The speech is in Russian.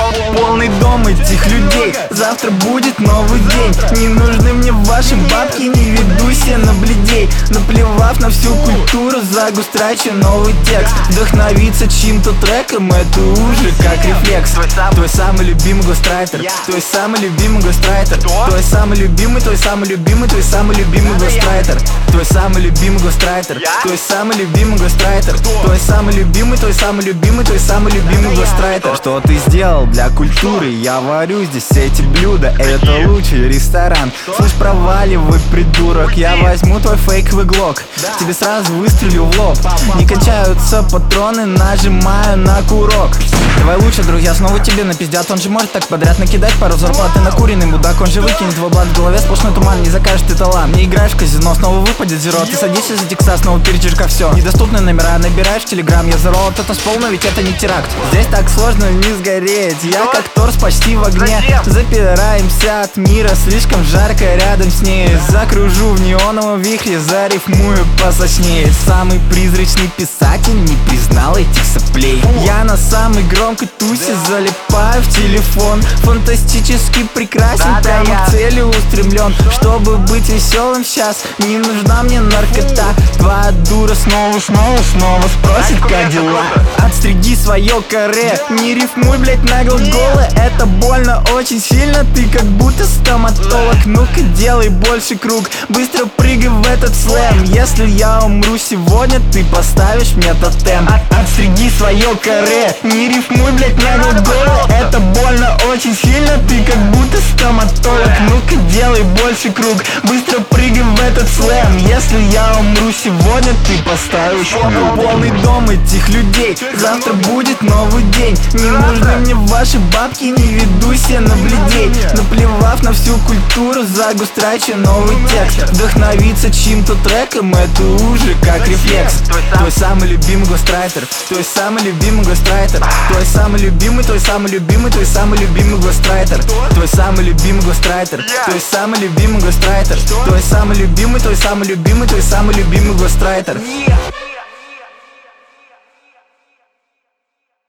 Полный дом этих людей, завтра будет новый день. Не нужны мне ваши бабки, не веду себя на бледей. Наплевав на всю культуру, загустрачу новый текст. Вдохновиться чьим-то треком, это уже как рефлекс. Твой самый любимый гострайтер, твой самый любимый гострайтер, твой самый любимый, твой самый любимый, твой самый любимый гострайтер, твой самый любимый гострайтер, твой самый любимый гострайтер, твой самый любимый, твой самый любимый, твой самый любимый гострайтер. Что ты сделал для культуры? Я варю здесь эти блюда, это лучший ресторан. Слышь, проваливай, придурок, я возьму твой фейковый глок, тебе сразу выстрелю в лоб. Не кончаются патроны, нажимаю на курок. Давай лучше, друзья, снова тебе напиздят. Он же может так подряд накидать пару зарплаты на куриный мудак. Он же выкинет твой блат в голове, сплошной туман, не закажешь ты талант. Не играешь в казино, снова выпадет зеро. Ты садишься за текста, снова перечерка все. Недоступные номера набираешь в телеграм. Я взорвал это с пол, но ведь это не теракт. Здесь так сложно не сгореть, я как торс почти в огне. Запираемся от мира, слишком жарко рядом с ней. Закружу в неоновом вихре, зарифмую посочнее. Самый призрачный писатель не признал этих соплей. Я на самой громкой тусе залипаю в телефон. Фантастически прекрасен, прямо к цели устремлен. Чтобы быть веселым сейчас, не нужна мне наркота. Твоя дура снова спросит, как дела. Отстриги свое каре, не рифмуй, блять, на глаголы. Это больно очень сильно, ты как будто стоматолог. Ну-ка делай больше круг, быстро прыгай в этот слэм. Если я умру сегодня, ты поставишь мне тотем. Отстриги свое каре, не рифмуй, блять, на глаголы. Это больно очень сильно, ты как будто стоматолог. Ну-ка делай больше круг, быстро прыгай в этот слэм. Если я умру сегодня, ты поставишь мне. Полный дом этих людей, завтра будет новый день. Не нужны мне ваши бабки, не веду себя на бледей. Наплевав на всю культуру, загустрачу новый текст. Вдохновиться чьим-то треком, это уже как рефлекс. Твой самый любимый гострайтер, твой самый любимый гострайтер, твой самый любимый, твой самый любимый, твой самый любимый гострайтер, твой самый любимый гострайтер, твой самый любимый гострайтер, твой самый любимый, твой самый любимый, твой самый любимый гострайтер.